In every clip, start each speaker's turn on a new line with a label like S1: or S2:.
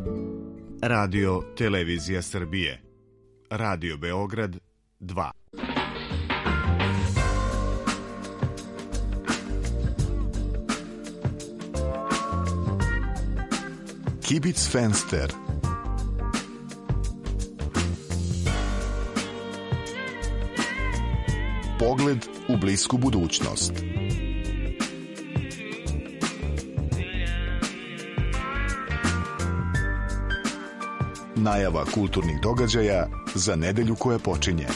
S1: Radio Televizija Srbije. Radio Beograd 2. Kibic Fenster. Pogled u blisku budućnost. Najava kulturnih događaja za nedelju koja počinje.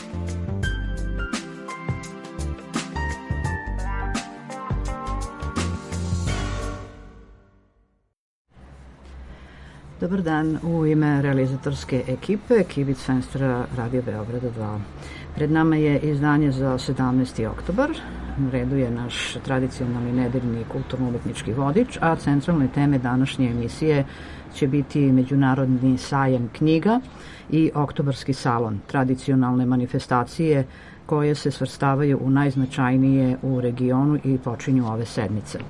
S2: Dobar dan, u ime realizatorske ekipe Kibic Fenstera Radio Beograda 2. Pred nama je izdanje za 17. oktobar. Na redu je naš tradicionalni nedeljni kulturno-umetnički vodič, a centralne teme današnje emisije će biti Međunarodni sajam knjiga i Oktobarski salon, tradicionalne manifestacije koje se svrstavaju u najznačajnije u regionu i počinju ove sedmice.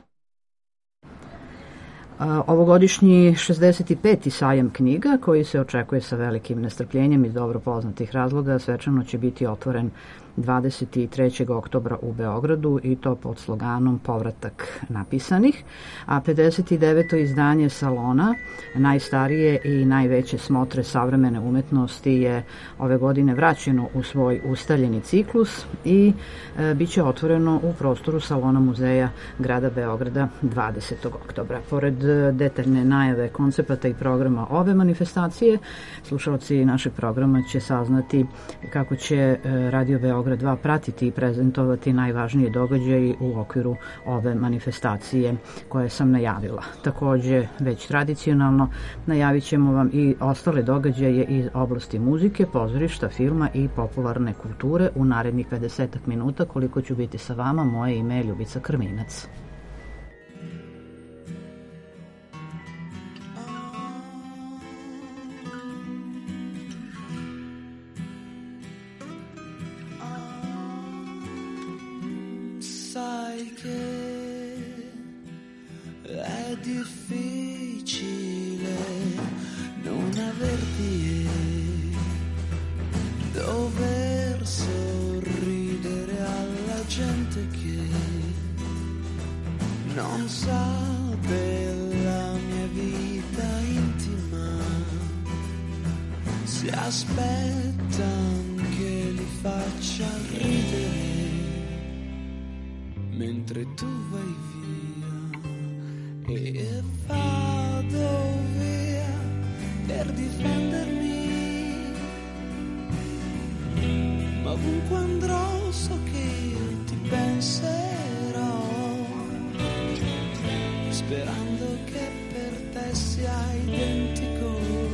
S2: Ovogodišnji 65. sajam knjiga, koji se očekuje sa velikim nestrpljenjem iz dobro poznatih razloga, svečano će biti otvoren 23. oktobra u Beogradu i to pod sloganom Povratak napisanih, a 59. izdanje salona, najstarije i najveće smotre savremene umetnosti, je ove godine vraćeno u svoj ustaljeni ciklus i bit će otvoreno u prostoru salona muzeja grada Beograda 20. oktobra. Pored detaljne najave koncepata i programa ove manifestacije, slušalci našeg programa će saznati kako će Radio Beograd 2 pratiti i prezentovati najvažnije događaje u okviru ove manifestacije koje sam najavila. Takođe, već tradicionalno najavit ćemo vam i ostale događaje iz oblasti muzike, pozorišta, filma i popularne kulture u narednih 50 minuta, koliko ću biti sa vama. Moje ime je Ljubica Krminac.
S3: Sai che è difficile non averti e dover sorridere alla gente che non sa della mia vita intima, si aspettan che li faccia ridere mentre tu vai via, e vado via per difendermi, ma ovunque andrò so che io ti penserò, sperando che per te sia identico,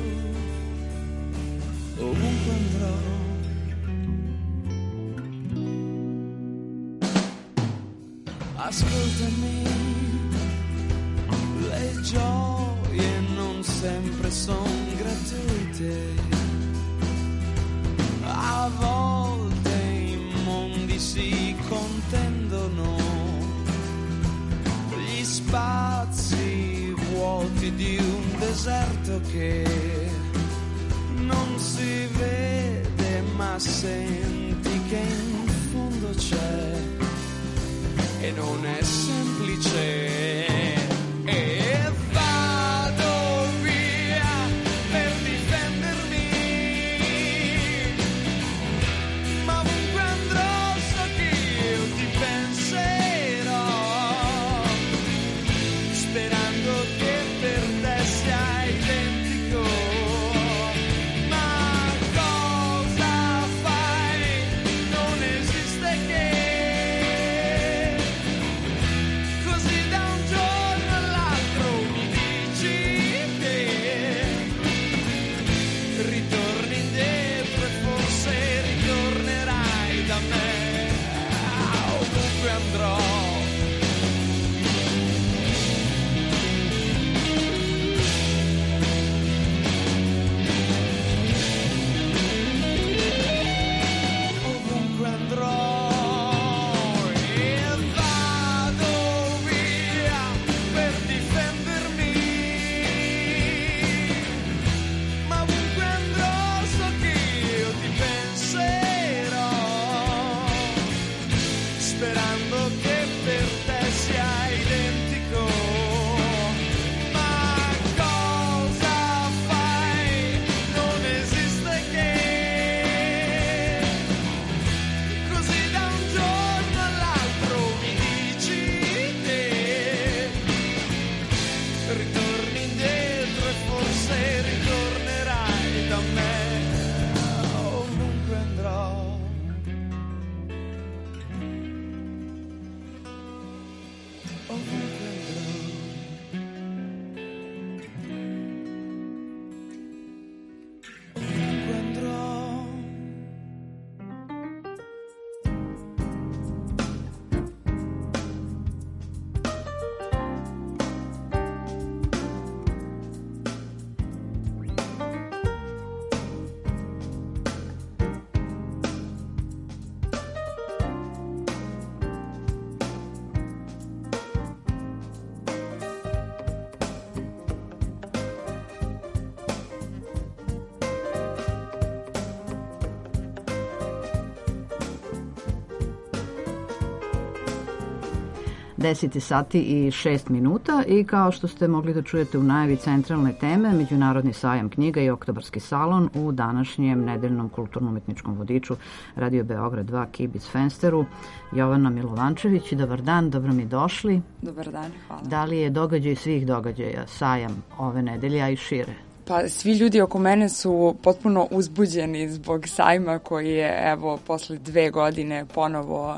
S3: ovunque andrò. Ascoltami, le gioie non sempre son gratuite, a volte i mondi si contendono, gli spazi vuoti di un deserto che non si vede ma senti che in fondo c'è. E non è semplice. E vado via per difendermi, ma ovunque andrò so che io ti penserò, sperando che per te sia identico. Ma cosa fai? Non esiste che così da un giorno
S2: 10 sati i 6 minuta i kao što ste mogli da čujete u najavi centralne teme, Međunarodni sajam knjiga i Oktobarski salon u današnjem nedeljnom kulturno-umetničkom vodiču Radio Beograd 2 Kibic Fensteru. Jovana Milovančević, dobar dan, dobro mi došli.
S4: Dobar dan, hvala. Da
S2: li je događaj svih događaja sajam ove nedelje, a i šire?
S4: Pa svi ljudi oko mene su potpuno uzbuđeni zbog sajma koji je, evo, posle 2 godine ponovo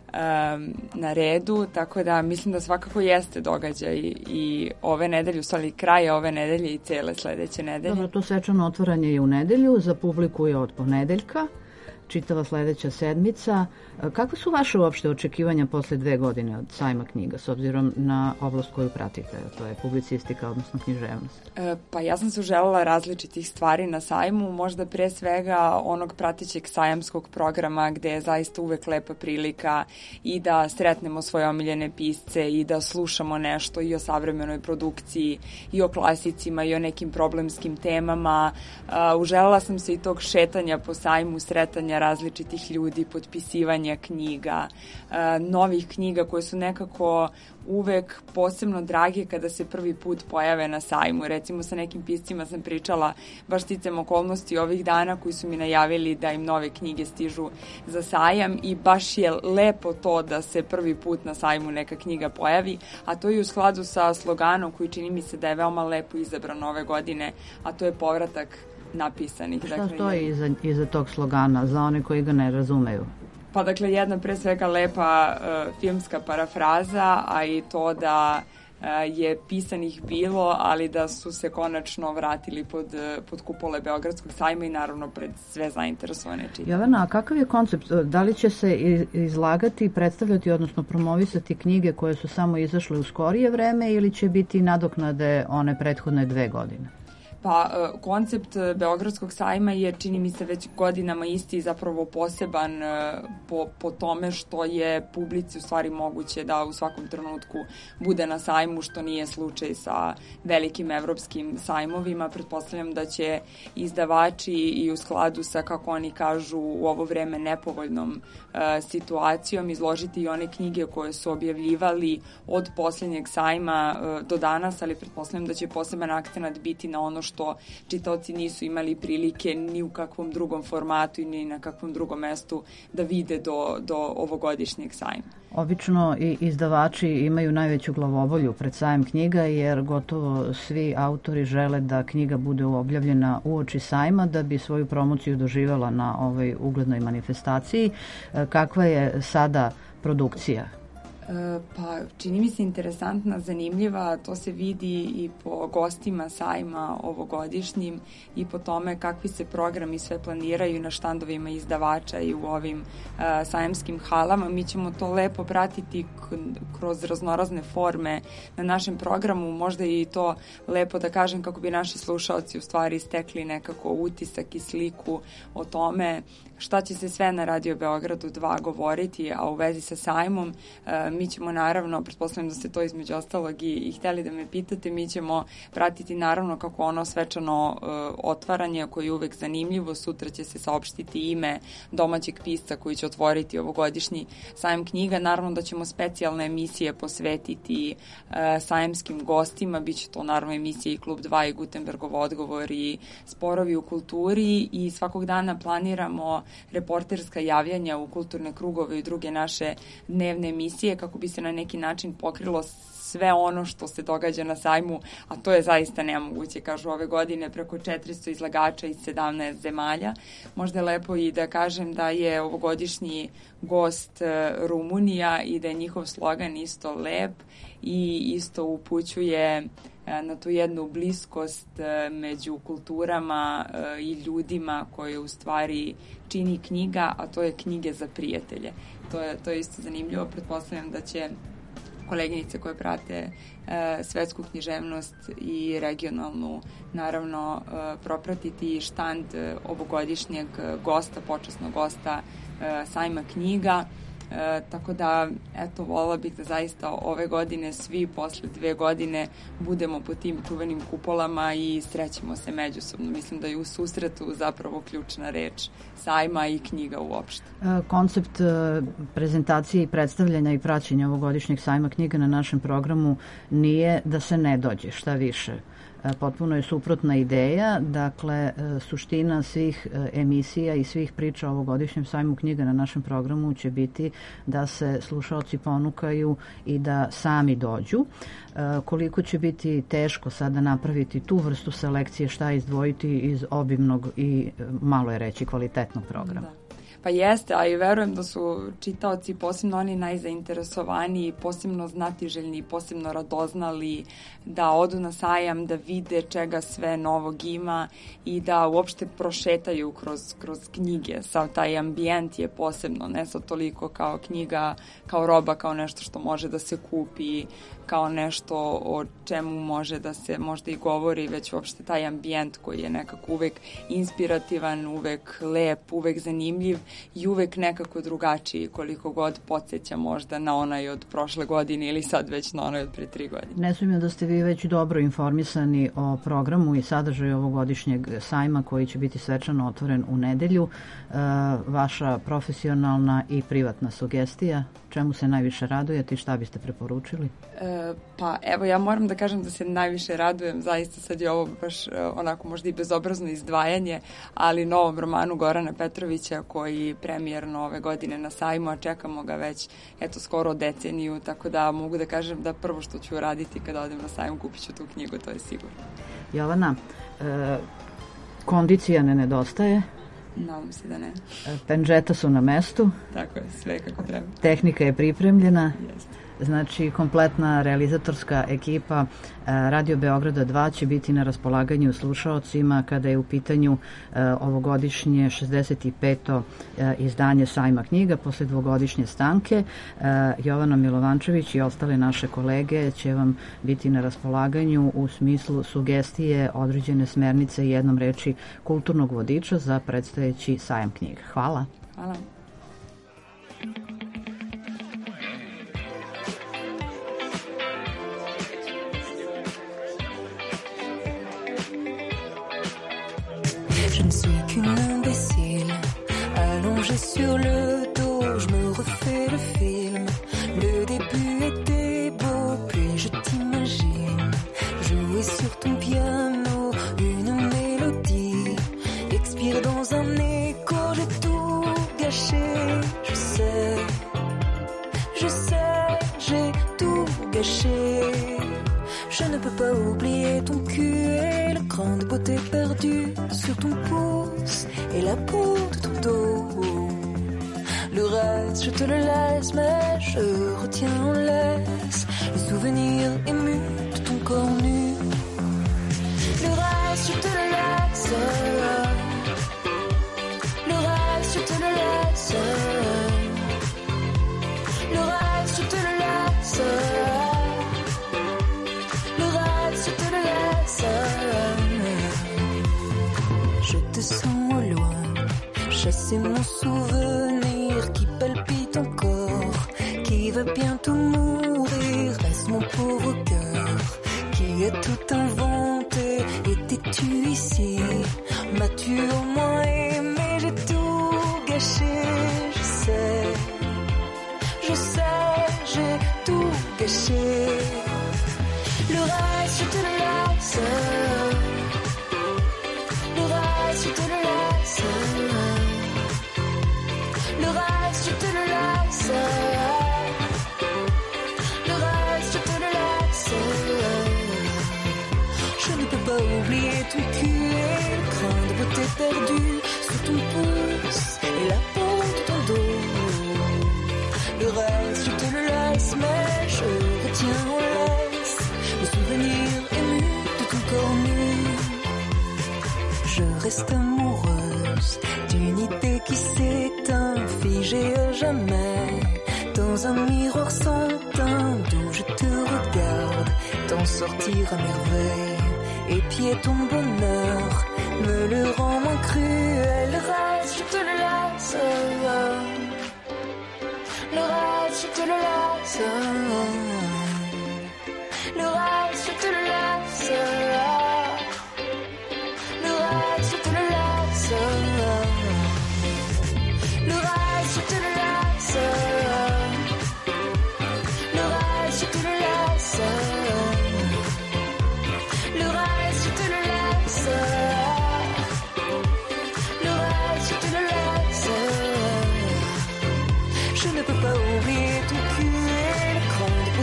S4: na redu, tako da mislim da svakako jeste događaj i ove nedelje, u stvari kraja ove nedelje i cele sledeće nedelje.
S2: Dobro, to svečano otvaranje je u nedelju, za publiku je od ponedeljka, čitava sledeća sedmica. Kakve su vaše uopšte očekivanja posle 2 godine od sajma knjiga, s obzirom na oblast koju pratite, to je publicistika, odnosno književnost?
S4: Pa ja sam se želela različitih stvari na sajmu, možda pre svega onog pratećeg sajamskog programa gde je zaista uvek lepa prilika i da sretnemo svoje omiljene pisce i da slušamo nešto i o savremenoj produkciji i o klasicima i o nekim problemskim temama. Uželela sam se i tog šetanja po sajmu, sretanja različitih ljudi, potpisivanja knjiga, novih knjiga koje su nekako uvek posebno drage kada se prvi put pojave na sajmu. Recimo sa nekim piscima sam pričala baš sticam okolnosti ovih dana koji su mi najavili da im nove knjige stižu za sajam i baš je lepo to da se prvi put na sajmu neka knjiga pojavi, a to je u skladu sa sloganom koji čini mi se da je veoma lepo izabran ove godine, a to je povratak napisanih.
S2: Šta stoji iza tog slogana za one koji ga ne razumeju?
S4: Pa dakle, jedna pre svega lepa filmska parafraza, a i to da je pisanih bilo, ali da su se konačno vratili pod kupole Beogradskog sajma i naravno pred sve zainteresovane čitatelje.
S2: Jovana, a kakav je koncept? Da li će se izlagati, predstavljati, odnosno promovisati knjige koje su samo izašle u skorije vreme ili će biti nadoknade one prethodne 2 godine?
S4: Pa koncept Beogradskog sajma je, čini mi se, već godinama isti i zapravo poseban po tome što je publici u stvari moguće da u svakom trenutku bude na sajmu, što nije slučaj sa velikim evropskim sajmovima. Pretpostavljam da će izdavači i u skladu sa, kako oni kažu, u ovo vreme nepovoljnom situacijom izložiti i one knjige koje su objavljivali od poslednjeg sajma do danas, ali pretpostavljam da će poseban akcenat biti na ono što čitaoci nisu imali prilike ni u kakvom drugom formatu i ni na kakvom drugom mestu da vide do ovogodišnjeg sajma.
S2: Obično i izdavači imaju najveću glavobolju pred sajam knjiga jer gotovo svi autori žele da knjiga bude objavljena uoči sajma da bi svoju promociju doživela na ovoj uglednoj manifestaciji. Kakva je sada produkcija?
S4: Pa čini mi se interesantna, zanimljiva, to se vidi i po gostima sajma ovogodišnjim i po tome kakvi se programi sve planiraju na štandovima izdavača i u ovim sajamskim halama. Mi ćemo to lepo pratiti kroz raznorazne forme na našem programu, možda i to lepo da kažem kako bi naši slušaoci u stvari stekli nekako utisak i sliku o tome šta će se sve na Radio Beogradu 2 govoriti, a u vezi sa sajmom mi ćemo naravno, pretpostavljam da ste to između ostalog i hteli da me pitate, mi ćemo pratiti naravno kako ono svečano otvaranje koje je uvek zanimljivo. Sutra će se saopštiti ime domaćeg pisca koji će otvoriti ovogodišnji sajam knjiga. Naravno da ćemo specijalne emisije posvetiti sajamskim gostima, bit će to naravno emisije i Klub 2 i Gutenbergov odgovor i Sporovi u kulturi i svakog dana planiramo reporterska javljanja u kulturne krugove i druge naše dnevne emisije kako bi se na neki način pokrilo sve ono što se događa na sajmu, a to je zaista nemoguće, kažu ove godine, preko 400 izlagača iz 17 zemalja. Možda je lepo i da kažem da je ovogodišnji gost Rumunija i da je njihov slogan isto lep i isto upućuje na tu jednu bliskost među kulturama i ljudima koje u stvari čini knjiga, a to je knjige za prijatelje. To je isto zanimljivo. Pretpostavljam da će koleginice koje prate svetsku književnost i regionalnu naravno propratiti štand ovogodišnjeg gosta, počasnog gosta sajma knjiga. Tako da, eto, volila bih da zaista ove godine svi posle 2 godine budemo po tim čuvenim kupolama i srećemo se međusobno. Mislim da je u susretu zapravo ključna reč sajma i knjiga uopšte.
S2: Koncept prezentacije i predstavljanja i praćenja ovogodišnjeg sajma knjiga na našem programu nije da se ne dođe, šta više. Potpuno je suprotna ideja, dakle suština svih emisija i svih priča o ovogodišnjem sajmu knjiga na našem programu će biti da se slušaoci ponukaju i da sami dođu. Koliko će biti teško sada napraviti tu vrstu selekcije, šta izdvojiti iz obimnog i, malo je reći, kvalitetnog programa.
S4: Da. Pa jeste, a i verujem da su čitaoci, posebno oni najzainteresovaniji, posebno znatiželjni, posebno radoznali, da odu na sajam, da vide čega sve novog ima i da uopšte prošetaju kroz knjige. Sav taj ambijent je posebno, ne sad toliko kao knjiga, kao roba, kao nešto što može da se kupi, kao nešto o čemu može da se možda i govori, već uopšte taj ambijent koji je nekako uvek inspirativan, uvek lep, uvek zanimljiv i uvek nekako drugačiji, koliko god podsjeća možda na onaj od prošle godine ili sad već na onaj od pre 3 godine.
S2: Ne sumnjam da ste vi već dobro informisani o programu i sadržaju ovogodišnjeg sajma koji će biti svečano otvoren u nedelju. Vaša profesionalna i privatna sugestija, čemu se najviše radujete i šta biste preporučili?
S4: Pa evo, ja moram da kažem da se najviše radujem, zaista sad je ovo baš onako možda i bezobrazno izdvajanje, ali novom romanu Gorana Petrovića koji premijerno ove godine na sajmu, a čekamo ga već skoro deceniju, tako da mogu da kažem da prvo što ću raditi kada odem na sajmu kupit ću tu knjigu, to je sigurno.
S2: Jovana, kondicija ne nedostaje?
S4: Nadam se da ne.
S2: Pendžeta su na mestu.
S4: Tako je, sve kako treba.
S2: Tehnika je pripremljena.
S4: Jeste.
S2: Znači, kompletna realizatorska ekipa Radio Beograda 2 će biti na raspolaganju slušaocima kada je u pitanju ovogodišnje 65. izdanje sajma knjiga posle 2-godišnje stanke. Jovana Milovančević i ostale naše kolege će vam biti na raspolaganju u smislu sugestije, određene smernice i jednom reči kulturnog vodiča za predstojeći sajam knjiga. Hvala.
S4: Hvala.
S5: Je ne suis qu'une imbécile, allongée sur le dos, je me refais le film. Le début était beau, puis je t'imagine jouer sur ton piano une mélodie, expire dans un écho, j'ai tout gâché. Je sais, j'ai tout gâché. Je ne peux pas oublier ton cul et le cran de beauté perdu sur ton pouce et la peau de ton dos. Le reste, je te le laisse, mais je retiens en laisse le souvenir ému de ton corps nu. Le reste, je te le laisse. Le reste, je te le laisse. Le reste, je te le laisse. Je te sens au loin, chasser mon souvenir qui palpite encore, qui va bientôt mourir. Reste mon pauvre cœur qui a tout inventé. Étais-tu ici? M'as-tu au moins aimé? J'ai tout gâché. Je sais, j'ai tout gâché. Le reste, je te le laisse. Le reste, je te le laisse. Le reste, je te le laisse. Le reste, je te le laisse. Je ne peux pas oublier ton cul et le cran de beauté perdu sous ton pouce et la peau de ton dos. Le reste, je te le laisse, mais je retiens en laisse le souvenir ému de ton corps nu. Je reste amoureuse d'une idée qui s'éteint, figée à jamais dans un miroir sans teint, d'où je te regarde t'en sortir à merveille. Épier ton bonheur me le rend moins cruel. Le reste, je te le laisse. Le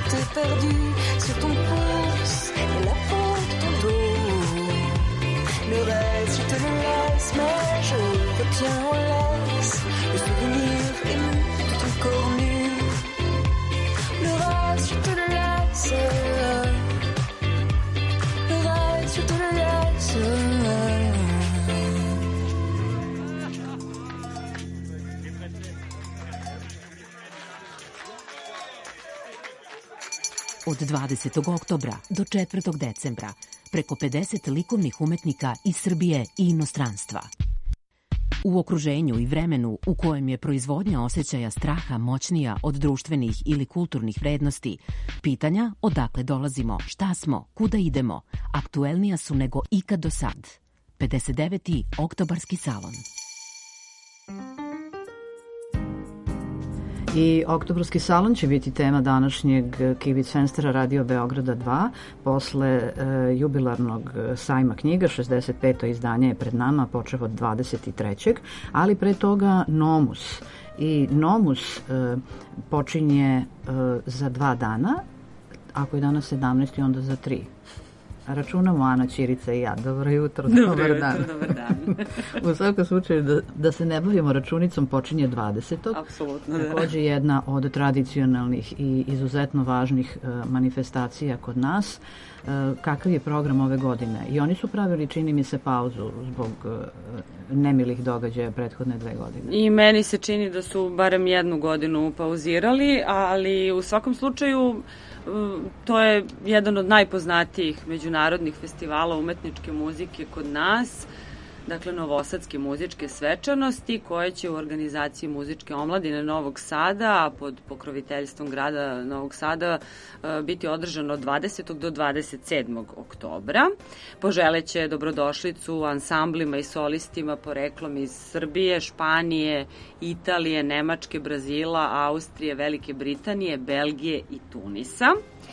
S5: beauté perdue sur ton pouce et la peau de ton dos. Le reste, je te le laisse, mais je retiens en laisse le souvenir ému de ton corps nu. Le reste, je te le laisse. Le reste, je te le laisse.
S6: Od 20. oktobra do 4. decembra preko 50 likovnih umetnika iz Srbije i inostranstva. U okruženju i vremenu u kojem je proizvodnja osjećaja straha moćnija od društvenih ili kulturnih vrednosti, pitanja odakle dolazimo, šta smo, kuda idemo, aktuelnija su nego ikad do sad. 59. oktobarski salon.
S2: I oktobarski salon će biti tema današnjeg Kivit Fenstera Radio Beograda 2 posle jubilarnog sajma knjiga. 65. izdanje je pred nama, počev od 23. Ali pre toga Nomus. I Nomus počinje za 2 dana, ako je danas 17. onda za 3. Računamo Ana, Ćirica i ja. Dobro jutro, dobar dan.
S4: Dobar dan.
S2: U svakom slučaju, da se ne bavimo računicom, počinje 20.
S4: Apsolutno,
S2: da. Takođe jedna od tradicionalnih i izuzetno važnih manifestacija kod nas. Kakav je program ove godine? I oni su pravili, čini mi se, pauzu zbog nemilih događaja prethodne 2 godine.
S4: I meni se čini da su barem 1 godinu pauzirali, ali u svakom slučaju to je jedan od najpoznatijih međunarodnih festivala umetničke muzike kod nas, dakle Novosadske muzičke svečanosti, koje će u organizaciji muzičke omladine Novog Sada, a pod pokroviteljstvom grada Novog Sada, biti održano od 20. do 27. oktobra. Poželeće dobrodošlicu ansamblima i solistima poreklom iz Srbije, Španije, Italije, Nemačke, Brazila, Austrije, Velike Britanije, Belgije i Tunisa.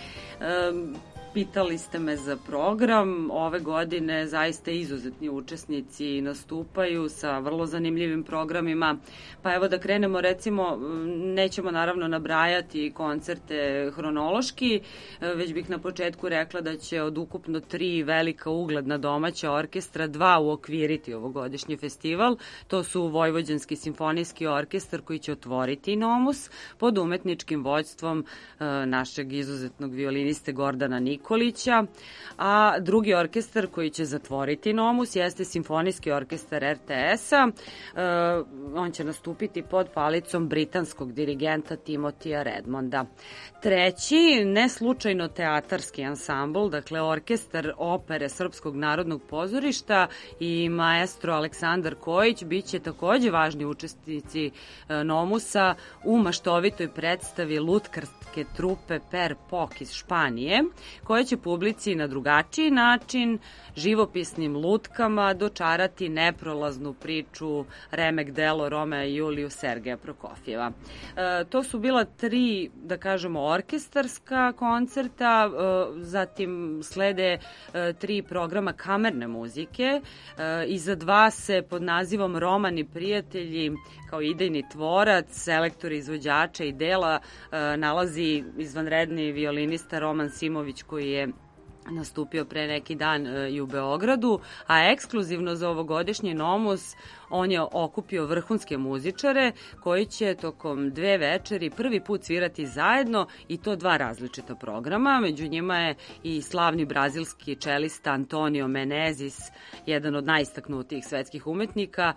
S4: Pitali ste me za program. Ove godine zaista izuzetni učesnici nastupaju sa vrlo zanimljivim programima. Pa evo da krenemo, recimo, nećemo naravno nabrajati koncerte hronološki, već bih na početku rekla da će od ukupno 3 velika ugledna domaća orkestra 2 uokviriti ovogodišnji festival. To su Vojvođanski simfonijski orkestar koji će otvoriti Nomus pod umetničkim vođstvom našeg izuzetnog violiniste Gordana Nikolića, a drugi orkestar koji će zatvoriti Nomus jeste Simfonijski orkestar RTS-a. On će nastupiti pod palicom britanskog dirigenta Timotija Redmonda. Treći, ne slučajno teatarski ansambl, dakle orkestar opere Srpskog narodnog pozorišta i maestro Aleksandar Kojić biće takođe važni učesnici Nomusa u maštovitoj predstavi lutkarske trupe Per Pok iz Španije, koja će publici na drugačiji način, živopisnim lutkama, dočarati neprolaznu priču remek delo Romea i Juliju Sergeja Prokofjeva. To su bila 3, da kažemo, orkestarska koncerta, zatim slede 3 programa kamerne muzike. Iza 2 se pod nazivom Roman i prijatelji kao idejni tvorac, selektor izvođača i dela nalazi izvanredni violinista Roman Simović, koji je nastupio pre neki dan i u Beogradu, a ekskluzivno za ovogodišnji Nomus on je okupio vrhunske muzičare koji će tokom 2 večeri prvi put svirati zajedno, i to 2 različita programa. Među njima je i slavni brazilski čelista Antonio Menezes, jedan od najistaknutijih svetskih umetnika,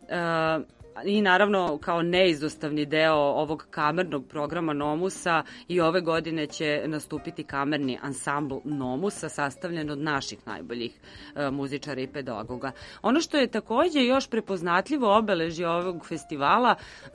S4: i naravno kao neizostavni deo ovog kamernog programa Nomusa i ove godine će nastupiti kamerni ansambl Nomusa, sastavljen od naših najboljih muzičara i pedagoga. Ono što je takođe još prepoznatljivo obeležje ovog festivala,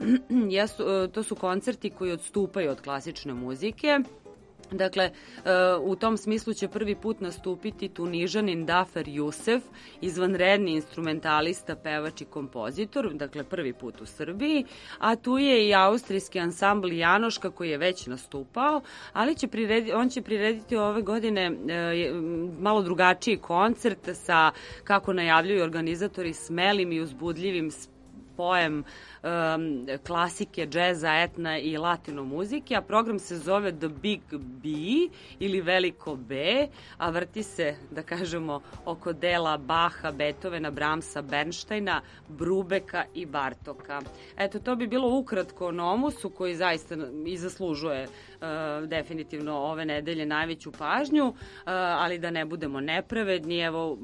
S4: to su koncerti koji odstupaju od klasične muzike. Dakle, u tom smislu će prvi put nastupiti Tunižanin Dafer Jusef, izvanredni instrumentalista, pevač i kompozitor, dakle prvi put u Srbiji, a tu je i austrijski ansambl Janoška koji je već nastupao, ali on će prirediti ove godine malo drugačiji koncert sa, kako najavljuju organizatori, smelim i uzbudljivim
S7: spojem klasike, džeza, etna i latino muzike, a program se zove The Big B ili Veliko B, a vrti se, da kažemo, oko dela Baha, Beethovena, Brahmsa, Bernsteina, Brubeka i Bartoka. Eto, to bi bilo ukratko o Nomusu, koji zaista i zaslužuje definitivno ove nedelje najveću pažnju, ali da ne budemo nepravedni, evo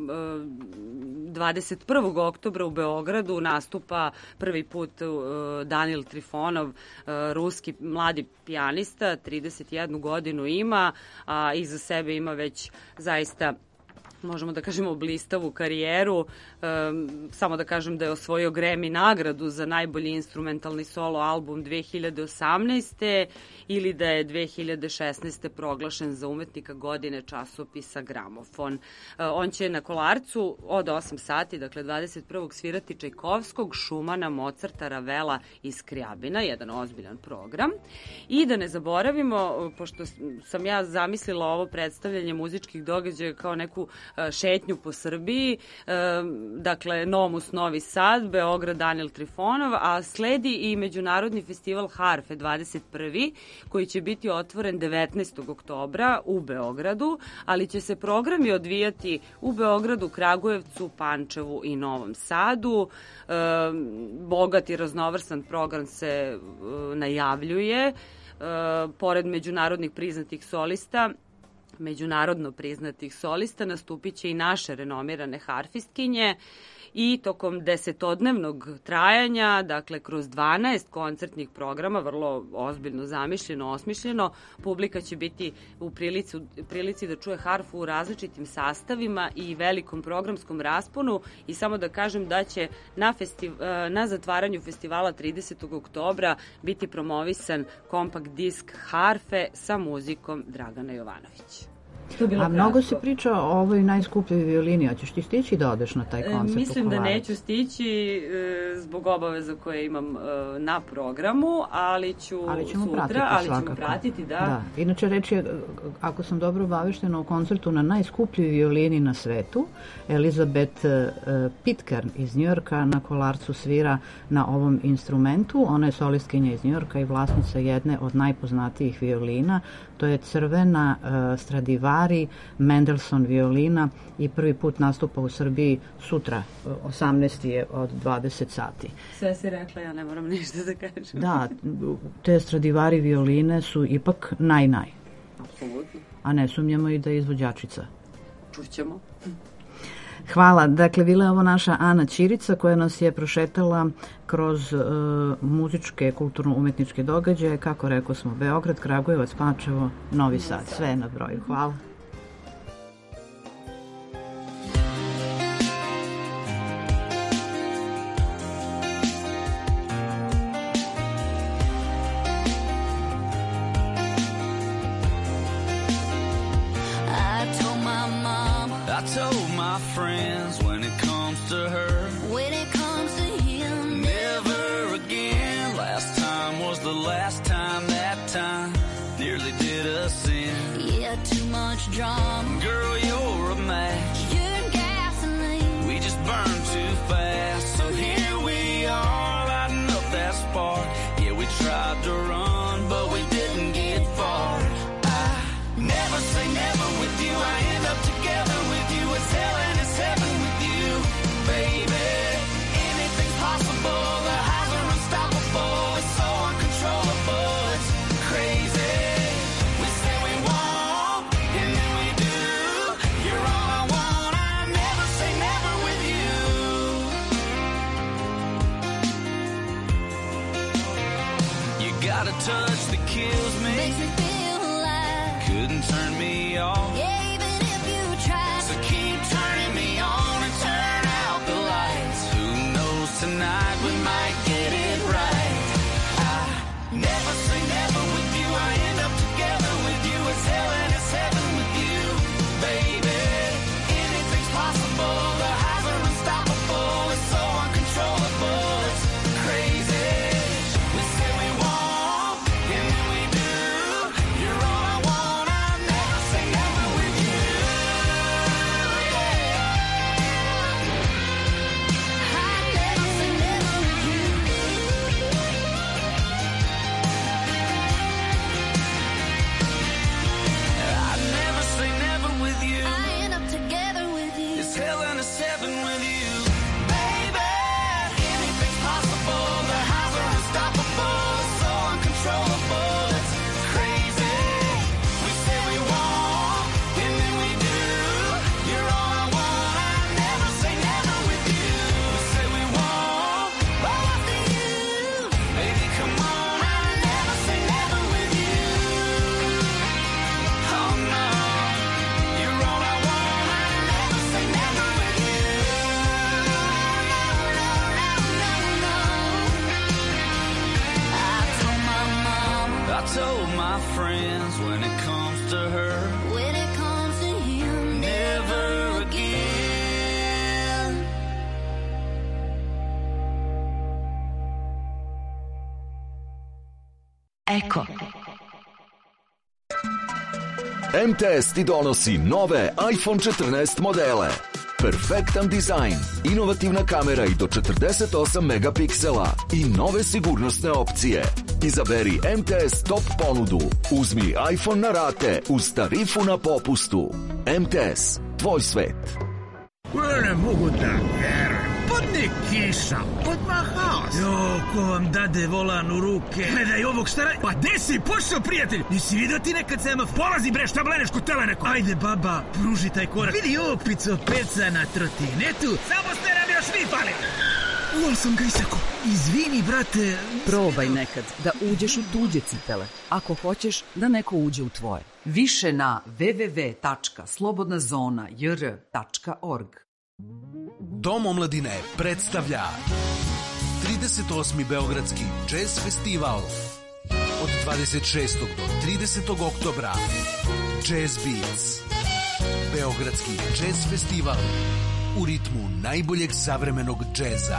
S7: 21. oktobra u Beogradu nastupa prvi put Danil Trifonov, ruski mladi pijanista, 31 godinu ima, a iza sebe ima već zaista, možemo da kažemo, blistavu karijeru. Samo da kažem da je osvojio Grammy nagradu za najbolji instrumentalni solo album 2018. ili da je 2016. proglašen za umetnika godine časopisa Gramofon. On će na Kolarcu od 8 sati, dakle 21. svirati Čajkovskog, Šumana, Mozarta, Ravela i Skriabina, jedan ozbiljan program. I da ne zaboravimo, pošto sam ja zamislila ovo predstavljanje muzičkih događaja kao neku šetnju po Srbiji, dakle Nomus Novi Sad, Beograd Danil Trifonov, a sledi i Međunarodni festival harfe 21. koji će biti otvoren 19. oktobra u Beogradu, ali će se programi odvijati u Beogradu, Kragujevcu, Pančevu i Novom Sadu. Bogat i raznovrsan program se najavljuje. Pored međunarodno priznatih solista nastupit će i naše renomirane harfistkinje i tokom 10-dnevnog trajanja, dakle kroz 12 koncertnih programa, vrlo ozbiljno zamišljeno, osmišljeno, publika će biti u prilici da čuje harfu u različitim sastavima i velikom programskom rasponu. I samo da kažem da će na zatvaranju festivala 30. oktobra biti promovisan kompakt disk harfe sa muzikom Dragana Jovanovića.
S2: A mnogo se priča o ovoj najskupljoj violini. Hoćeš ti stići da odeš na taj koncert?
S7: Mislim da neću stići zbog obaveza koje imam na programu, ali ću ćemo pratiti, da.
S2: Inače, reč je, ako sam dobro obaveštena, o koncertu na najskupljoj violini na svetu. Elizabeth Pitcairn iz Njujorka na Kolarcu svira na ovom instrumentu. Ona je solistkinja iz Njujorka i vlasnica jedne od najpoznatijih violina. To je crvena Stradivari Mendelssohn violina i prvi put nastupa u Srbiji sutra, 18. je od 20 sati.
S7: Sve si rekla, ja ne moram ništa da kažem.
S2: Da, te Stradivari violine su ipak naj.
S7: Apsolutno.
S2: A ne sumnjamo i da je izvođačica.
S7: Čućemo.
S2: Hvala. Dakle, bila je ovo naša Ana Ćirica koja nas je prošetala kroz muzičke, kulturno-umetničke događaje. Kako rekao smo, Beograd, Kragujevac, Pančevo, Novi Sad. Sve na broju. Hvala.
S3: I told my friends when it comes to her,
S5: When it comes to him,
S3: never again. Last time was the last time, that time nearly did us in.
S5: yeah, too much drama.
S3: Girl, you're a match,
S5: You're gasoline.
S3: we just burn too fast. So here we are, lighting up that spark. Yeah, we tried to run, but we didn't get far. I never say never with you, I end up together with you. It's hell and it's heaven with you, baby. Anything's possible, the highs are unstoppable. It's so uncontrollable, it's crazy. We say we won't, and then we do. You're all I want, I never say never with you. You got a touch that kills me,
S5: Makes me feel alive.
S3: couldn't turn me off.
S5: Yeah, even if you try.
S3: So keep turning me on and turn out the lights. Who knows, tonight we might get it right. I never say never with you, I end up together with you. It's hell and it's heaven with you, baby. Anything's possible, the highs are unstoppable. It's so uncontrollable, it's crazy. We say we won't, and then we do. You're all I want, I never say never with when it comes to her.
S5: When it comes to him,
S3: Never again.
S6: Eko.
S8: MTS ti donosi nove iPhone 14 modele. Perfektan dizajn, inovativna kamera i do 48 megapiksela i nove sigurnosne opcije. Izaberi MTS top ponudu. Uzmi iPhone na rate uz tarifu na popustu. MTS, tvoj svet.
S9: Ne mogu da verujem. Padne kiša, odmah haos. Ko vam dade volan u ruke. Gledaj ovog stara. Pa gde si pošao, prijatelj? Nisi vidio ti nekad sema? Polazi bre, šta bleneš kod tele neko? Ajde baba, pruži taj korak. Vidi ovog picopeca na trotinetu. Samo ste nam još vi pali. Uval sam ga isako. Izvini, brate.
S10: Probaj nekad da uđeš u tuđe cipele, ako hoćeš da neko uđe u tvoje. Više na www.slobodnazona.jr.org.
S11: Dom omladine predstavlja 38. Beogradski jazz festival od 26. do 30. oktobra. Jazz Beats. Beogradski jazz festival u ritmu najboljeg savremenog džeza.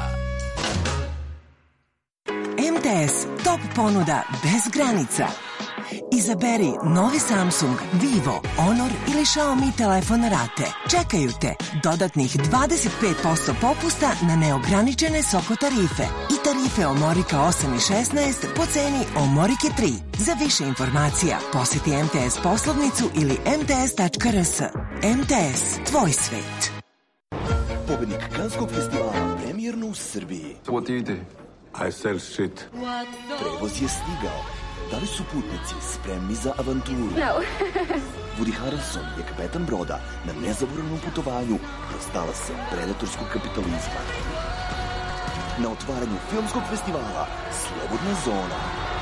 S12: MTS Top ponuda bez granica. Izaberi novi Samsung, Vivo, Honor ili Xiaomi telefon na rate. Čekaju te dodatnih 25% popusta na neograničene Soko tarife i tarife Omorika 8 i 16 po ceni Omorike 3. Za više informacija posjeti MTS poslovnicu ili mts.rs. MTS, tvoj svet.
S13: Pobednik Kanskog festivala premijerno u Srbiji.
S14: What do you do? I sell shit.
S13: Prevoz je stigao. Da li su putnici spremni za avanturu?
S5: No.
S13: Woody Harrelson je kapetan broda na nezaboravnom putovanju kroz talase predatorskog kapitalizma. Na otvaranju filmskog festivala Slobodna zona.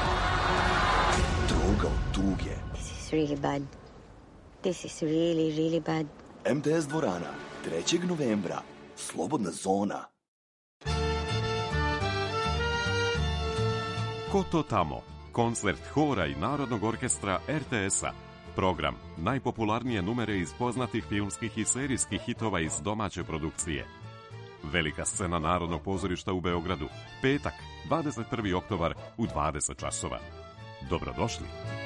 S13: Droga od tuge.
S5: This is really bad. This is really, really bad.
S13: MTS dvorana, 3. novembra. Slobodna zona.
S15: Ko to tamo? Koncert hora i Narodnog orkestra RTS-a. Program najpopularnije numere iz poznatih filmskih i serijskih hitova iz domaće produkcije. Velika scena Narodnog pozorišta u Beogradu. Petak, 21. oktobar u 20 časova. Dobrodošli.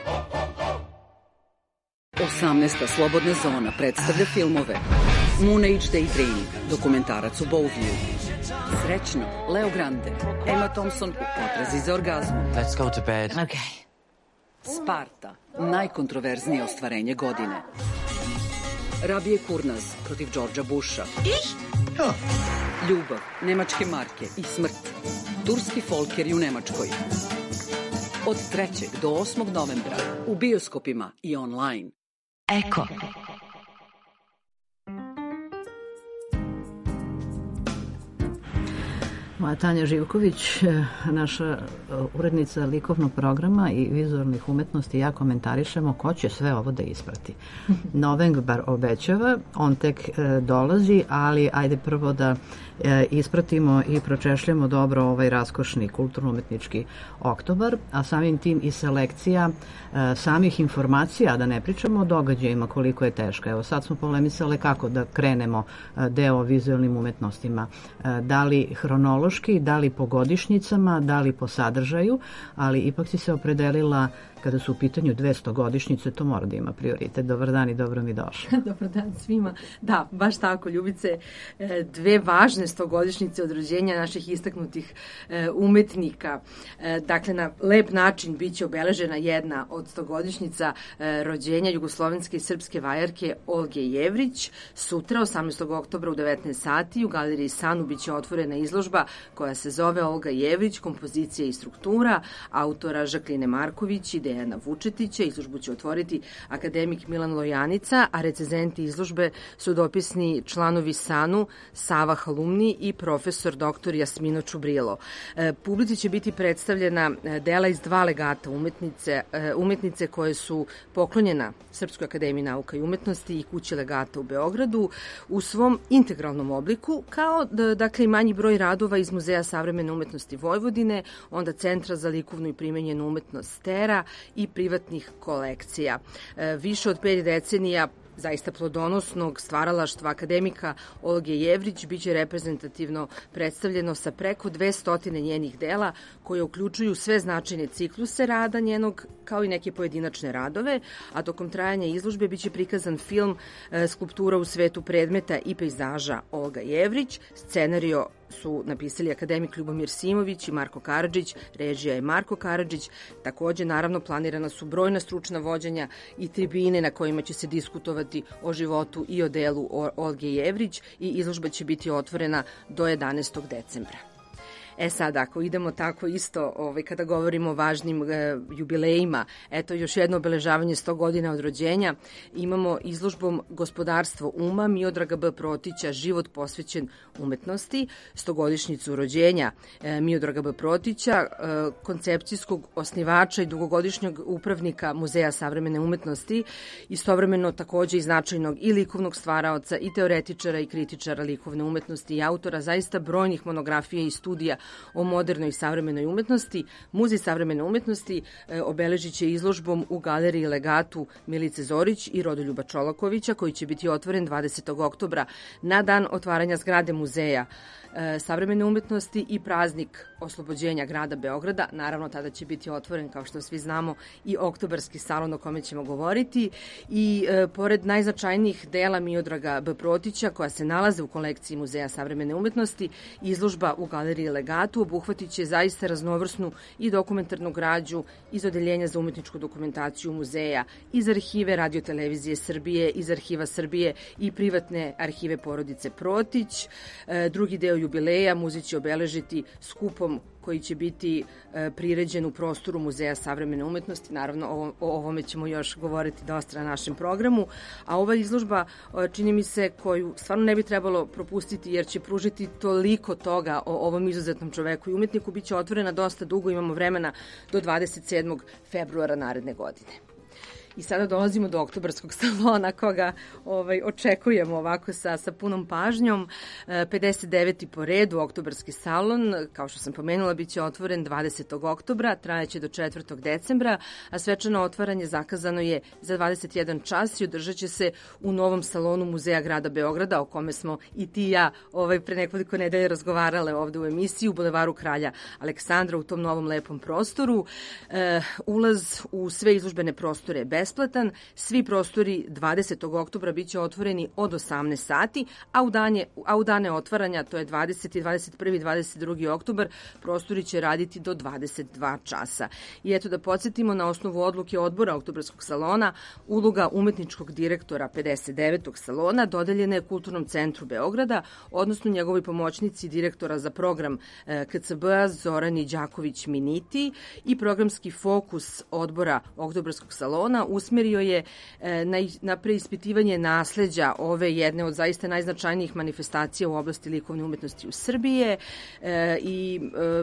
S10: 18. Slobodna zona predstavlja filmove Moon Age Daydream, dokumentarac u Bowview, Srećno, Leo Grande, Emma Thompson u potrazi za orgazmom.
S16: Let's go to bed.
S10: Okay. Sparta, najkontroverznije ostvarenje godine. Rabije Kurnaz protiv Đorđa Busha. Ljubav, nemačke marke i smrt. Turski folkeri u Nemačkoj. Od 3. do 8. novembra u bioskopima i online.
S6: Eko.
S2: Moja Tanja Živković, naša urednica likovnog programa i vizualnih umetnosti, ja komentarišemo ko će sve ovo da isprati. Novembar obećava, on tek dolazi, ali ajde prvo da ispratimo i pročešljamo dobro ovaj raskošni kulturno-umetnički oktobar, a samim tim i selekcija samih informacija, da ne pričamo o događajima koliko je teška. Evo sad smo polemisale kako da krenemo deo o vizualnim umetnostima, da li hronološki, da li po godišnjicama, da li po sadržaju, ali ipak si se opredelila kada su u pitanju 200 godišnjice, to mora da ima prioritet. Dobar dan i dobro mi došla.
S17: Dobar dan svima. Da, baš tako, Ljubice, dve važne 100-godišnjice od rođenja naših istaknutih umetnika. Dakle, na lep način biće obeležena jedna od 100-godišnjica rođenja jugoslovenske i srpske vajarke Olge Jevrić. Sutra, 18. oktobra u 19 sati, u galeriji Sanu biće otvorena izložba koja se zove Olga Jevrić, kompozicija i struktura, autora Žakline Marković i Dejana Vučetića. Izložbu će otvoriti akademik Milan Lojanica, a recenzenti izložbe su dopisni članovi Sanu, Sava Halumni i profesor dr. Jasmino Čubrilo. Publici će biti predstavljena dela iz dva legata umetnice koje su poklonjena Srpskoj akademiji nauka i umetnosti i kući legata u Beogradu u svom integralnom obliku, kao dakle i manji broj radova iz iz Muzeja savremene umetnosti Vojvodine, onda Centra za likovnu i primenjenu umetnost Stera i privatnih kolekcija. Više od 5 decenija zaista plodonosnog stvaralaštva akademika Olge Jevrić biće reprezentativno predstavljeno sa preko 200 njenih dela koje uključuju sve značajne cikluse rada njenog kao i neke pojedinačne radove, a tokom trajanja izložbe biće prikazan film Skulptura u svetu predmeta i pejzaža Olga Jevrić. Scenario su napisali akademik Ljubomir Simović i Marko Karadžić, režija je Marko Karadžić. Takođe, naravno, planirana su brojna stručna vođenja i tribine na kojima će se diskutovati o životu i o delu Olge Jevrić i izložba će biti otvorena do 11. decembra. Sad, ako idemo tako isto, kada govorimo o važnim jubilejima, eto još jedno obeležavanje 100 godina od rođenja, imamo izložbom Gospodarstvo uma Miodraga B. Protića, život posvećen umetnosti, 100-godišnjicu rođenja Miodraga B. Protića, koncepcijskog osnivača i dugogodišnjeg upravnika Muzeja savremene umetnosti, istovremeno takođe i značajnog i likovnog stvaraoca i teoretičara i kritičara likovne umetnosti i autora zaista brojnih monografija i studija o modernoj i savremenoj umetnosti. Muzej savremene umetnosti obeležit će izložbom u galeriji Legatu Milice Zorić i Rodoljuba Čolakovića, koji će biti otvoren 20. oktobra na dan otvaranja zgrade Muzeja savremene umetnosti i praznik oslobođenja grada Beograda. Naravno, tada će biti otvoren, kao što svi znamo, i oktobarski salon o kome ćemo govoriti. I pored najznačajnijih dela Miodraga B. Protića, koja se nalaze u kolekciji Muzeja savremene umetnosti, izložba u galeriji Legatu obuhvatit će zaista raznovrsnu i dokumentarnu građu iz Odeljenja za umetničku dokumentaciju muzeja, iz arhive Radio-televizije Srbije, iz Arhiva Srbije i privatne arhive porodice Protić. Drugi deo jubileja muzej će obeležiti skupom koji će biti priređen u prostoru Muzeja savremene umetnosti. Naravno, o ovome ćemo još govoriti dosta na našem programu. A ova izložba, čini mi se, koju stvarno ne bi trebalo propustiti jer će pružiti toliko toga o ovom izuzetnom čoveku i umetniku, bit će otvorena dosta dugo, imamo vremena do 27. februara naredne godine. I sada dolazimo do oktobarskog salona koga očekujemo ovako sa punom pažnjom. 59. po redu oktobarski salon, kao što sam pomenula, biće otvoren 20. oktobra, trajaće do 4. decembra, a svečano otvaranje zakazano je za 21 čas i održat će se u novom salonu Muzeja grada Beograda, o kome smo i ti i ja pre nekoliko nedelja razgovarale ovde u emisiji, u Bulevaru Kralja Aleksandra, u tom novom lepom prostoru. Ulaz u sve izložbene prostore je besplatan. Svi prostori 20. oktobra biće otvoreni od 18 sati, a u dane otvaranja, to je 20. 21. i 22. oktobar, prostori će raditi do 22 časa. I eto da podsjetimo, na osnovu odluke odbora oktobarskog salona, uloga umetničkog direktora 59. salona dodeljena je Kulturnom centru Beograda, odnosno njegovoj pomoćnici direktora za program KCB-a Zorani Đaković-Miniti, i programski fokus odbora oktobarskog salona usmerio je na preispitivanje nasleđa ove jedne od zaista najznačajnijih manifestacija u oblasti likovne umetnosti u Srbije, i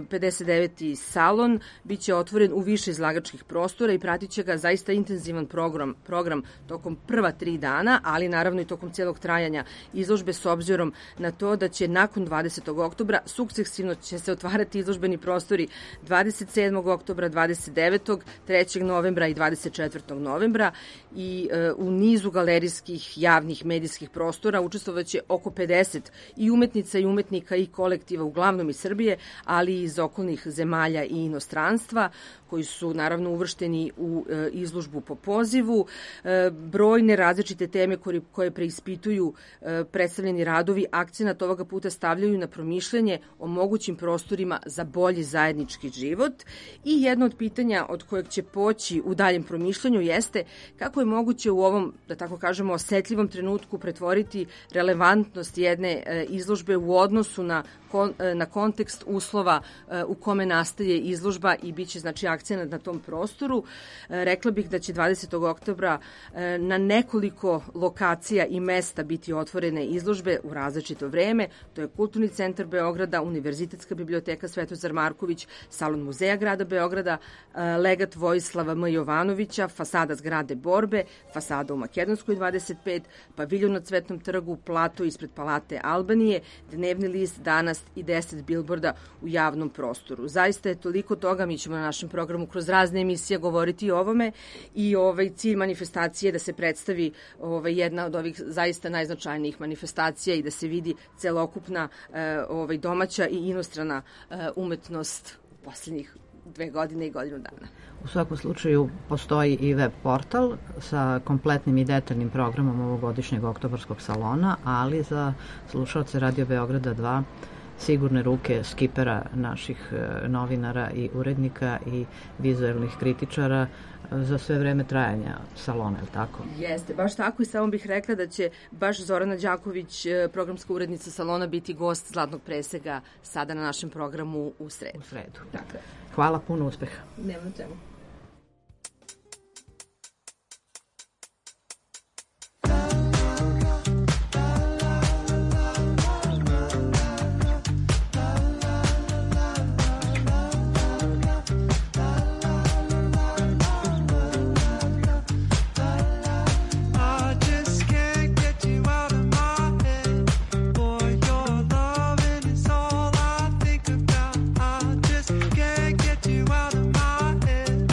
S17: 59. salon biće otvoren u više izlagačkih prostora i pratit će ga zaista intenzivan program tokom prva 3 dana, ali naravno i tokom celog trajanja izložbe, s obzirom na to da će nakon 20. oktobra sukcesivno će se otvarati izložbeni prostori 27. oktobra, 29. 3. novembra i 24. novembra, i u nizu galerijskih javnih medijskih prostora učestvovaće oko 50 i umetnica i umetnika i kolektiva, uglavnom iz Srbije, ali i iz okolnih zemalja i inostranstva, koji su naravno uvršteni u izložbu po pozivu. Brojne različite teme koje preispituju predstavljeni radovi akcenat ovoga puta stavljaju na promišljanje o mogućim prostorima za bolji zajednički život. I jedno od pitanja od kojeg će poći u daljem promišljanju jeste kako je moguće u ovom, da tako kažemo, osetljivom trenutku pretvoriti relevantnost jedne izložbe u odnosu na kontekst uslova u kome nastaje izložba i biće znači akcenat na tom prostoru. Rekla bih da će 20. oktobra na nekoliko lokacija i mesta biti otvorene izložbe u različito vreme. To je Kulturni centar Beograda, Univerzitetska biblioteka Svetozar Marković, Salon Muzeja grada Beograda, Legat Vojislava M. Jovanovića, fasada zgrade Borbe, fasada u Makedonskoj 25, paviljon na Cvetnom trgu, plato ispred Palate Albanije, dnevni list Danas i 10 bilborda u javnom prostoru. Zaista je toliko toga, mi ćemo na našem programu kroz razne emisije govoriti o ovome i cilj manifestacije je da se predstavi jedna od ovih zaista najznačajnijih manifestacija i da se vidi celokupna domaća i inostrana umetnost u posljednjih 2 godine i godinu dana.
S2: U svakom slučaju postoji i web portal sa kompletnim i detaljnim programom ovogodišnjeg oktobarskog salona, ali za slušalce Radio Beograda 2 sigurne ruke skipera naših novinara i urednika i vizuelnih kritičara za sve vreme trajanja salona, je li tako?
S17: Jeste, baš tako i samo bih rekla da će baš Zorana Đaković, programska urednica salona, biti gost Zlatnog presega sada na našem programu u sredu.
S2: U sredu.
S17: Dakle.
S2: Hvala, puno uspeha.
S17: Nema čemu.
S5: Get you out of my head.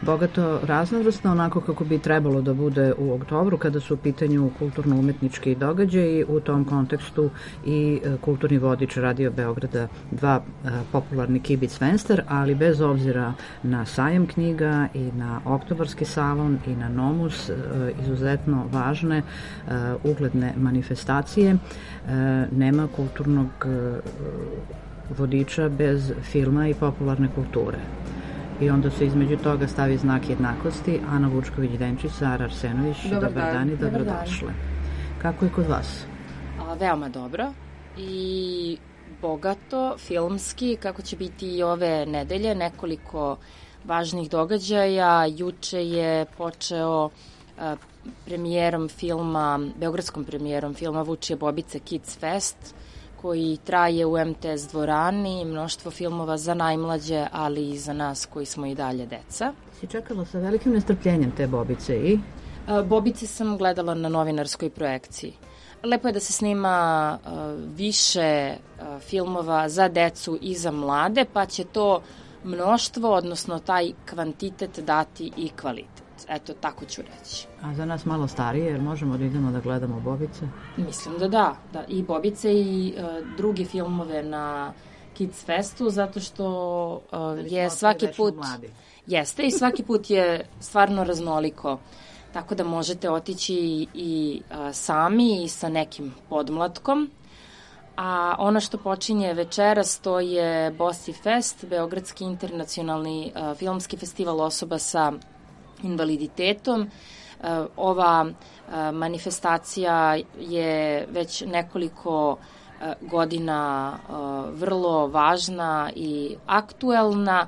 S2: bogato raznovrsno, onako kako bi trebalo da bude u oktobru kada su u pitanju kulturno-umetnički događaji, u tom kontekstu i kulturni vodič Radio Beograda 2 popularni Kibic Fenster, ali bez obzira na sajam knjiga i na oktobarski salon i na Nomus, izuzetno važne ugledne manifestacije, nema kulturnog vodiča bez filma i popularne kulture. I onda se između toga stavi znak jednakosti. Ana Vučković-Denčić, Sara Arsenović, dobar dan i dobrodošle. Kako je kod vas?
S16: Veoma dobro i bogato, filmski, kako će biti i ove nedelje, nekoliko važnih događaja. Juče je počeo premijerom filma, beogradskom premijerom filma Vučije Bobice Kids Fest, koji traje u MTS dvorani, mnoštvo filmova za najmlađe, ali i za nas koji smo i dalje deca.
S2: Si čekala sa velikim nestrpljenjem te Bobice i?
S16: Bobice sam gledala na novinarskoj projekciji. Lepo je da se snima više filmova za decu i za mlade, pa će to mnoštvo, odnosno taj kvantitet dati i kvalitet. Eto, tako ću reći.
S2: A za nas malo starije, jer možemo da idemo da gledamo Bobice?
S16: Mislim da da. I Bobice i druge filmove na Kids Festu, zato što je svaki put... Jeste, i svaki put je stvarno raznoliko. Tako da možete otići i sami i sa nekim podmlatkom. A ono što počinje večeras, to je Bossi Fest, Beogradski internacionalni filmski festival osoba sa invaliditetom. Ova manifestacija je već nekoliko godina vrlo važna i aktuelna.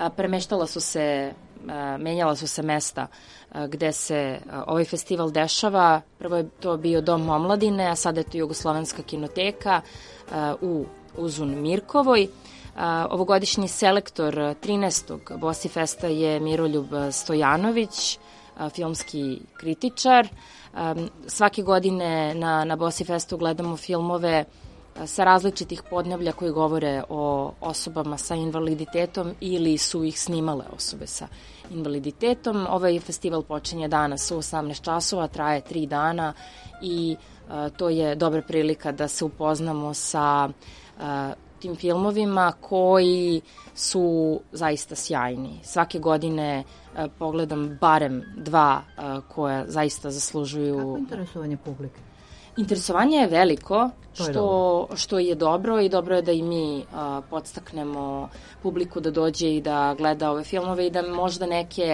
S16: Menjala su se mesta gde se ovaj festival dešava. Prvo je to bio Dom omladine, a sada je to Jugoslovenska kinoteka u Uzun Mirkovoj. Ovogodišnji selektor 13. Bossi Festa je Miroljub Stojanović, filmski kritičar. Svake godine na Bossi Festu gledamo filmove sa različitih podneblja koji govore o osobama sa invaliditetom ili su ih snimale osobe sa invaliditetom. Ovaj festival počinje danas u 18 časova, traje 3 dana i to je dobra prilika da se upoznamo sa tim filmovima koji su zaista sjajni. Svake godine pogledam barem 2 koja zaista zaslužuju...
S2: Kako interesovanje publike?
S16: Interesovanje je veliko, što je dobro i dobro je da i mi podstaknemo publiku da dođe i da gleda ove filmove i da možda neke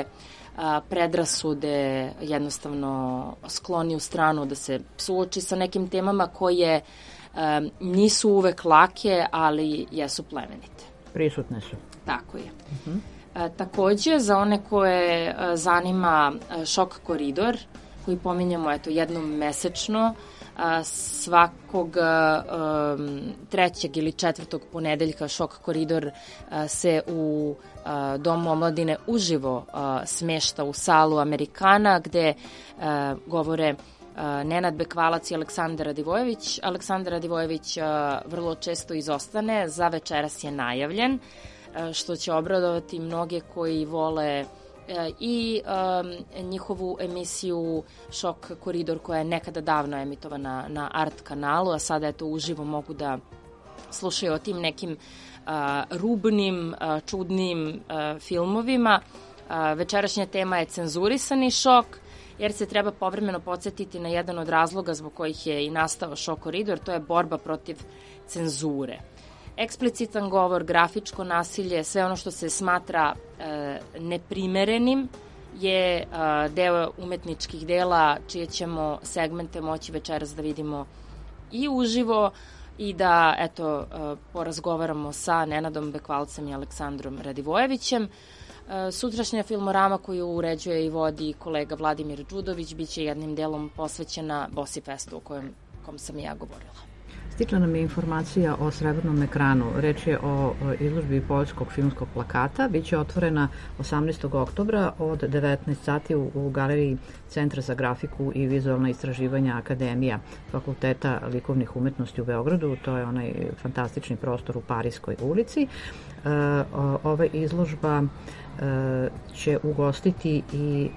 S16: predrasude jednostavno skloni u stranu, da se suoči sa nekim temama koje nisu uvek lake, ali jesu plemenite.
S2: Prisutne su.
S16: Tako je. Takođe, za one koje zanima Šok koridor, koji pominjamo jednom mesečno, svakog 3. ili 4. ponedeljka Šok koridor se u Domu omladine uživo smešta u salu Amerikana, gde govore Nenad Bekvalac i Aleksandar Radivojević. Aleksandar Radivojević vrlo često izostane, za večeras je najavljen, što će obradovati mnoge koji vole i njihovu emisiju Šok koridor, koja je nekada davno emitovana na Art kanalu, a sada uživo mogu da slušaju o tim nekim rubnim, čudnim filmovima. Večerašnja tema je cenzurisani šok, jer se treba povremeno podsjetiti na jedan od razloga zbog kojih je i nastao Šok koridor, to je borba protiv cenzure. Eksplicitan govor, grafičko nasilje, sve ono što se smatra neprimerenim je deo umetničkih dela čije ćemo segmente moći večeras da vidimo i uživo i da porazgovaramo sa Nenadom Bekvalcem i Aleksandrom Radivojevićem. Sutrašnja filmorama koju uređuje i vodi kolega Vladimir Đudović biće jednim delom posvećena Bossi Festu o kom sam i ja govorila.
S2: Stigla nam je informacija o Srebrnom ekranu. Reč je o izložbi poljskog filmskog plakata. Biće otvorena 18. oktobra od 19 sati u galeriji Centra za grafiku i vizualna istraživanja Akademija Fakulteta likovnih umetnosti u Beogradu. To je onaj fantastični prostor u Parijskoj ulici. Ova izložba će ugostiti i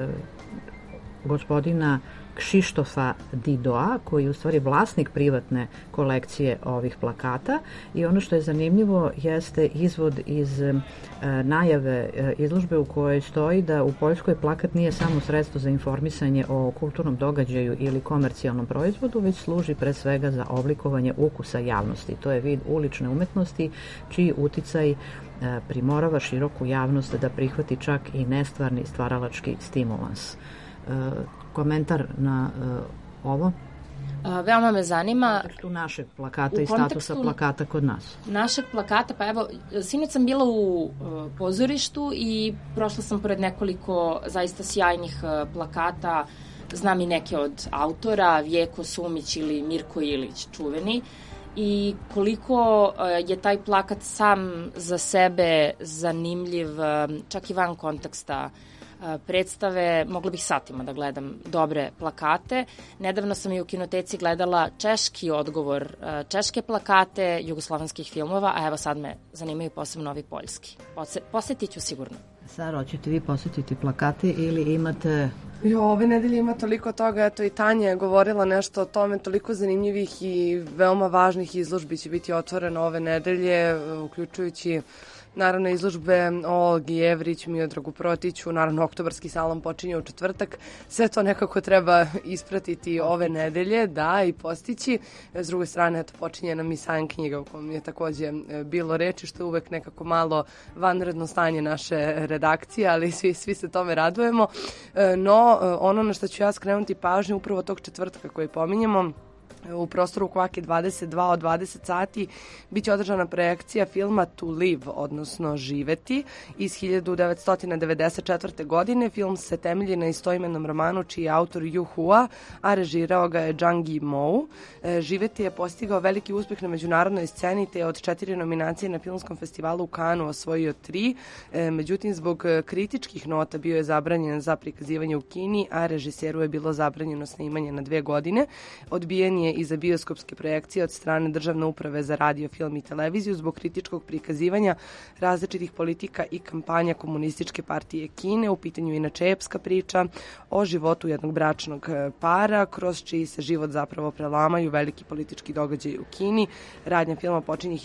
S2: gospodina Kšištofa Didoa, koji je u stvari vlasnik privatne kolekcije ovih plakata, i ono što je zanimljivo jeste izvod iz najave izložbe u kojoj stoji da u Poljskoj plakat nije samo sredstvo za informisanje o kulturnom događaju ili komercijalnom proizvodu, već služi pre svega za oblikovanje ukusa javnosti. To je vid ulične umetnosti čiji uticaj primorava široku javnost da prihvati čak i nestvarni stvaralački stimulans. Komentar na ovo?
S16: Veoma me zanima...
S2: U kontekstu našeg plakata i statusa plakata kod nas.
S16: Našeg plakata, pa evo, sinoć sam bila u pozorištu i prošla sam pored nekoliko zaista sjajnih plakata. Znam i neke od autora, Vjeko Sumić ili Mirko Ilić, čuveni. I koliko je taj plakat sam za sebe zanimljiv, čak i van konteksta predstave, mogla bih satima da gledam dobre plakate. Nedavno sam i u kinoteci gledala češki odgovor, češke plakate jugoslovenskih filmova, a evo sad me zanimaju posebno ovi poljski. Posetit ću sigurno.
S2: Sara, hoćete vi posetiti plakate ili imate...
S18: Ove nedelje ima toliko toga, eto i Tanja je govorila nešto o tome, toliko zanimljivih i veoma važnih izložbi će biti otvoreno ove nedelje, uključujući naravno izložbe o Olgi Jevrić, Miodragu Protiću, naravno oktobarski salon počinje u četvrtak. Sve to nekako treba ispratiti ove nedelje, da, i postići. S druge strane, eto, počinje nam i sajam knjiga u kojem je takođe bilo reči, što je uvek nekako malo vanredno stanje naše redakcije, ali svi se tome radujemo. No, ono na što ću ja skrenuti pažnju upravo tog četvrtka koji pominjemo, u prostoru Kvake 22 od 20 sati biće održana projekcija filma To Live, odnosno Živeti, iz 1994. godine. Film se temelji na istoimenom romanu čiji je autor Yu Hua, a režirao ga je Zhang Yimou. Živeti je postigao veliki uspeh na međunarodnoj sceni, te je od 4 nominacije na filmskom festivalu u Cannesu osvojio 3. Međutim, zbog kritičkih nota bio je zabranjen za prikazivanje u Kini, a režiseru je bilo zabranjeno snimanje na 2 godine. Odbijen je i za bioskopske projekcije od strane Državne uprave za radio, film i televiziju zbog kritičkog prikazivanja različitih politika i kampanja Komunističke partije Kine. U pitanju je inače epska priča o životu jednog bračnog para, kroz čiji se život zapravo prelamaju veliki politički događaji u Kini. Radnja filma počinje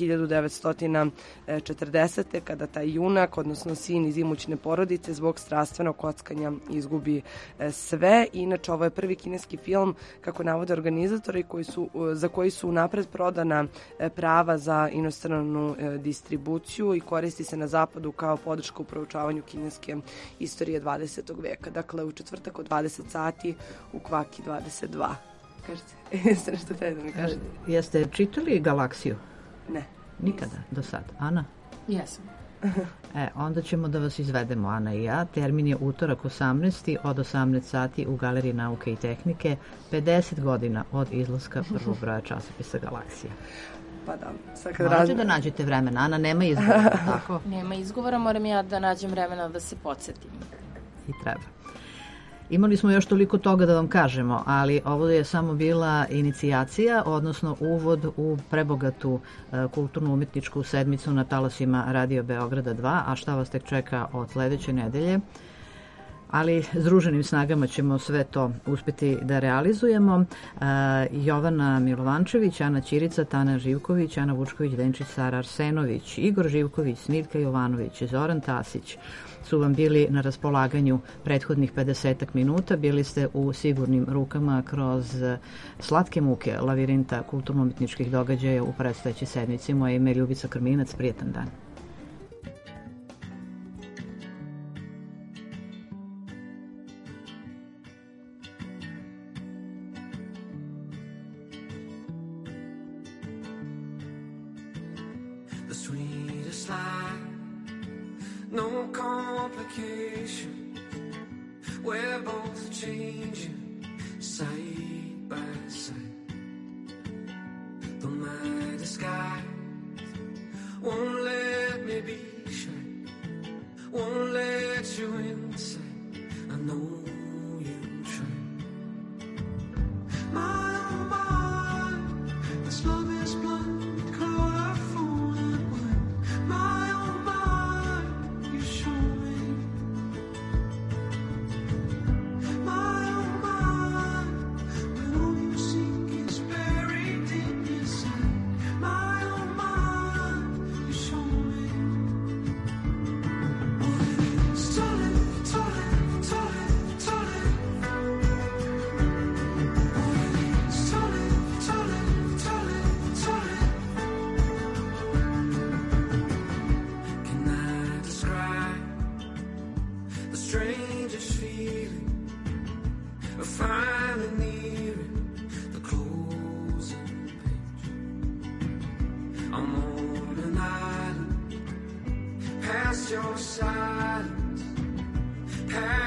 S18: 1940. kada taj junak, odnosno sin iz imućne porodice, zbog strastvenog kockanja izgubi sve. Inače, ovo je prvi kineski film, kako navode organizatori, za koji su napred prodana prava za inostranu distribuciju i koristi se na zapadu kao podrška u proučavanju kineske istorije 20. veka. Dakle, u četvrtak od 20 sati u Kvaki 22. Kažete, jeste nešto te da mi kažete?
S2: Jeste čitali Galaksiju?
S18: Ne.
S2: Nikada, do sad. Ana?
S16: Jesam.
S2: Onda ćemo da vas izvedemo, Ana i ja. Termin je utorak 18. od 18 sati u Galeriji nauke i tehnike, 50 godina od izlaska prvog broja časopisa Galaksija.
S18: Pa da.
S2: Možete da nađete vremena, Ana, nema izgovora, tako?
S16: Nema izgovora, moram ja da nađem vremena da se podsjetim.
S2: I treba. Imali smo još toliko toga da vam kažemo, ali ovo je samo bila inicijacija, odnosno uvod u prebogatu kulturno-umetničku sedmicu na talasima Radio Beograda 2, a šta vas tek čeka od sledeće nedelje. Ali združenim snagama ćemo sve to uspeti da realizujemo. Jovana Milovančević, Ana Ćirica, Tana Živković, Ana Vučković-Denčić, Sara Arsenović, Igor Živković, Smiljka Jovanović, Zoran Tasić su vam bili na raspolaganju prethodnih 50 minuta. Bili ste u sigurnim rukama kroz slatke muke lavirinta kulturno-umetničkih događaja u predstojećoj sedmici. Moje ime je Ljubica Krminac. Prijetan dan.
S3: No complication. We're both changing side by side. Though my disguise won't let me be shy, won't let you inside. I know you try. My oh my, this love is blind, caught our phone and wine. My oh my, you show me your silence.